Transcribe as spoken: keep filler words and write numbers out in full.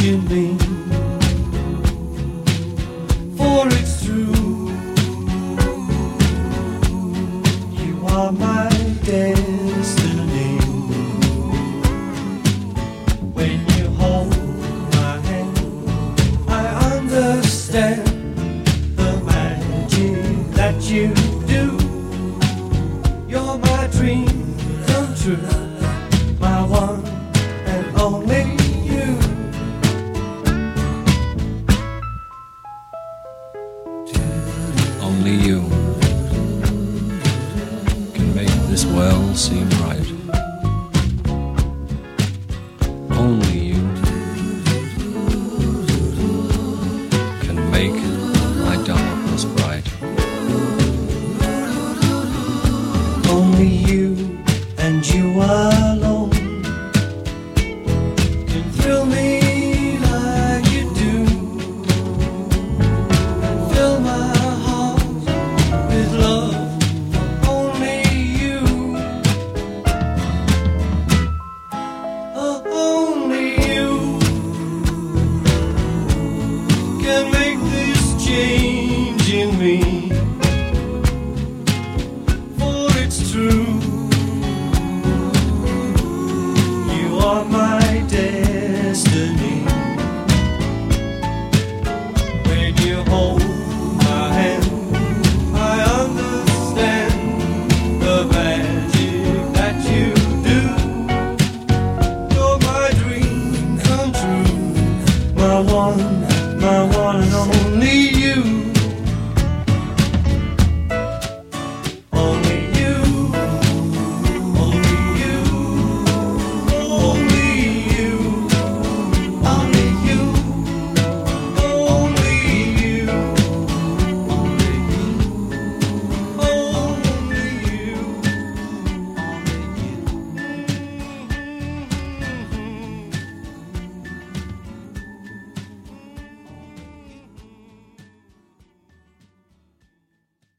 you mean, for it's true. You are my destiny. When you hold my hand, I understand the magic that you do. You're my dream come true, my one and only you. Only you can make this world seem right. Only you can make my darkness bright. Only you and you alone can thrill me like you do, and fill my heart with love for only you. Oh, only you can make this change in me, for it's true. You are my destiny. When you hold my hand, I understand the magic that you do. You're my dream come true, my one, my